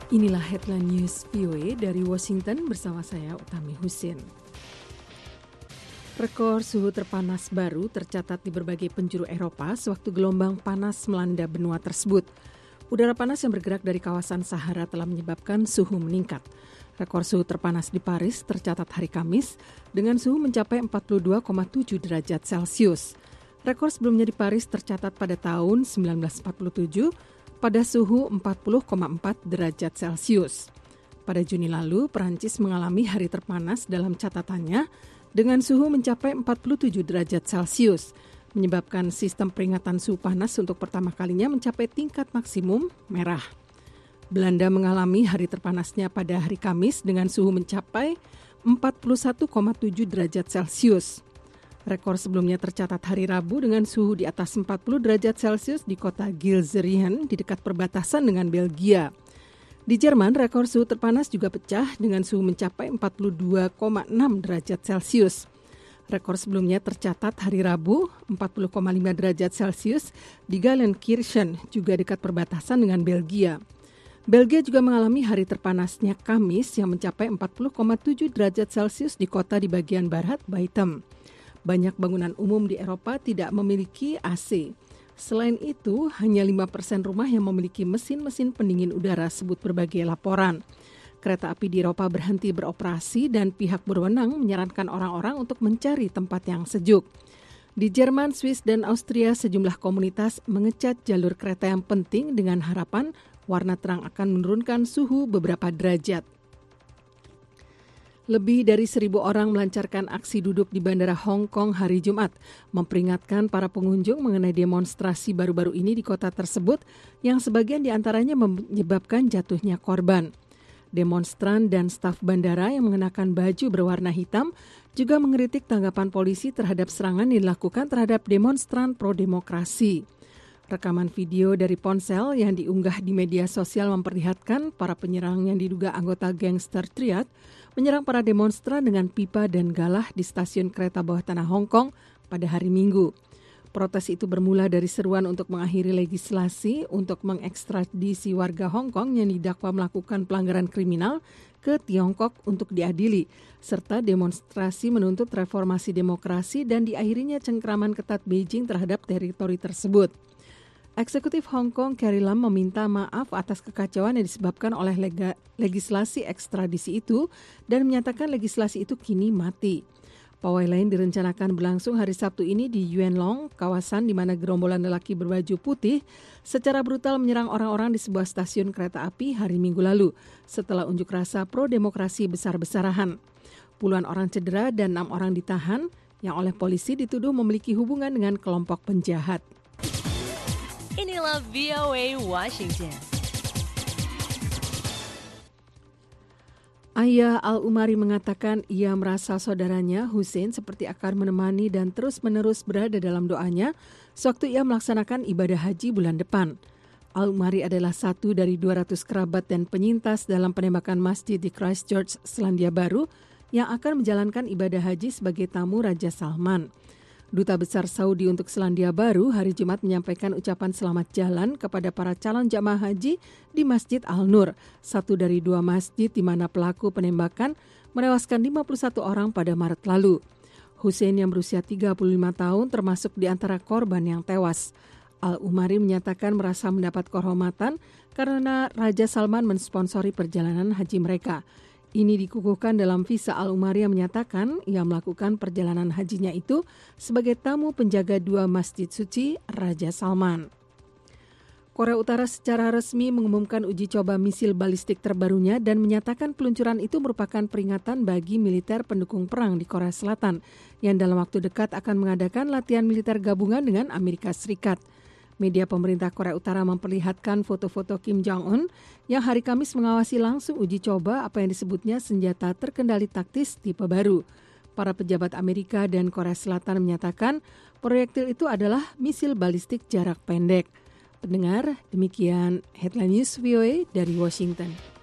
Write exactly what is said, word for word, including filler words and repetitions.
Inilah headline news V O A dari Washington bersama saya Utami Husin. Rekor suhu terpanas baru tercatat di berbagai penjuru Eropa sewaktu gelombang panas melanda benua tersebut. Udara panas yang bergerak dari kawasan Sahara telah menyebabkan suhu meningkat. Rekor suhu terpanas di Paris tercatat hari Kamis dengan suhu mencapai empat puluh dua koma tujuh derajat Celcius. Rekor sebelumnya di Paris tercatat pada tahun sembilan belas empat puluh tujuh pada suhu empat puluh koma empat derajat Celcius. Pada Juni lalu, Perancis mengalami hari terpanas dalam catatannya dengan suhu mencapai empat puluh tujuh derajat Celcius, menyebabkan sistem peringatan suhu panas untuk pertama kalinya mencapai tingkat maksimum merah. Belanda mengalami hari terpanasnya pada hari Kamis dengan suhu mencapai empat puluh satu koma tujuh derajat Celcius. Rekor sebelumnya tercatat hari Rabu dengan suhu di atas empat puluh derajat Celcius di kota Gilseriehen di dekat perbatasan dengan Belgia. Di Jerman, rekor suhu terpanas juga pecah dengan suhu mencapai empat puluh dua koma enam derajat Celcius. Rekor sebelumnya tercatat hari Rabu empat puluh koma lima derajat Celcius di Gelsenkirchen, juga dekat perbatasan dengan Belgia. Belgia juga mengalami hari terpanasnya Kamis yang mencapai empat puluh koma tujuh derajat Celcius di kota di bagian barat Baitem. Banyak bangunan umum di Eropa tidak memiliki A C. Selain itu, hanya lima persen rumah yang memiliki mesin-mesin pendingin udara, sebut berbagai laporan. Kereta api di Eropa berhenti beroperasi dan pihak berwenang menyarankan orang-orang untuk mencari tempat yang sejuk. Di Jerman, Swiss, dan Austria, sejumlah komunitas mengecat jalur kereta yang penting dengan harapan warna terang akan menurunkan suhu beberapa derajat. Lebih dari seribu orang melancarkan aksi duduk di Bandara Hong Kong hari Jumat, memperingatkan para pengunjung mengenai demonstrasi baru-baru ini di kota tersebut yang sebagian diantaranya menyebabkan jatuhnya korban. Demonstran dan staf bandara yang mengenakan baju berwarna hitam juga mengkritik tanggapan polisi terhadap serangan yang dilakukan terhadap demonstran pro-demokrasi. Rekaman video dari ponsel yang diunggah di media sosial memperlihatkan para penyerang yang diduga anggota gangster Triad menyerang para demonstran dengan pipa dan galah di stasiun kereta bawah tanah Hong Kong pada hari Minggu. Protes itu bermula dari seruan untuk mengakhiri legislasi untuk mengekstradisi warga Hong Kong yang didakwa melakukan pelanggaran kriminal ke Tiongkok untuk diadili, serta demonstrasi menuntut reformasi demokrasi dan diakhirinya cengkraman ketat Beijing terhadap teritori tersebut. Eksekutif Hong Kong Carrie Lam meminta maaf atas kekacauan yang disebabkan oleh lega, legislasi ekstradisi itu dan menyatakan legislasi itu kini mati. Pawai lain direncanakan berlangsung hari Sabtu ini di Yuen Long, kawasan di mana gerombolan lelaki berbaju putih secara brutal menyerang orang-orang di sebuah stasiun kereta api hari Minggu lalu setelah unjuk rasa pro-demokrasi besar-besarahan. Puluhan orang cedera dan enam orang ditahan yang oleh polisi dituduh memiliki hubungan dengan kelompok penjahat. Inilah V O A Washington. Ayah Al-Umari mengatakan ia merasa saudaranya Hussein seperti akan menemani dan terus-menerus berada dalam doanya sewaktu ia melaksanakan ibadah haji bulan depan. Al-Umari adalah satu dari dua ratus kerabat dan penyintas dalam penembakan masjid di Christchurch, Selandia Baru yang akan menjalankan ibadah haji sebagai tamu Raja Salman. Duta Besar Saudi untuk Selandia Baru hari Jumat menyampaikan ucapan selamat jalan kepada para calon jamaah haji di Masjid Al-Nur, satu dari dua masjid di mana pelaku penembakan menewaskan lima puluh satu orang pada Maret lalu. Hussein yang berusia tiga puluh lima tahun termasuk di antara korban yang tewas. Al-Umari menyatakan merasa mendapat kehormatan karena Raja Salman mensponsori perjalanan haji mereka. Ini dikukuhkan dalam visa Al-Umari yang menyatakan ia melakukan perjalanan hajinya itu sebagai tamu penjaga dua masjid suci Raja Salman. Korea Utara secara resmi mengumumkan uji coba misil balistik terbarunya dan menyatakan peluncuran itu merupakan peringatan bagi militer pendukung perang di Korea Selatan yang dalam waktu dekat akan mengadakan latihan militer gabungan dengan Amerika Serikat. Media pemerintah Korea Utara memperlihatkan foto-foto Kim Jong-un yang hari Kamis mengawasi langsung uji coba apa yang disebutnya senjata terkendali taktis tipe baru. Para pejabat Amerika dan Korea Selatan menyatakan proyektil itu adalah misil balistik jarak pendek. Pendengar, demikian Headline News V O A dari Washington.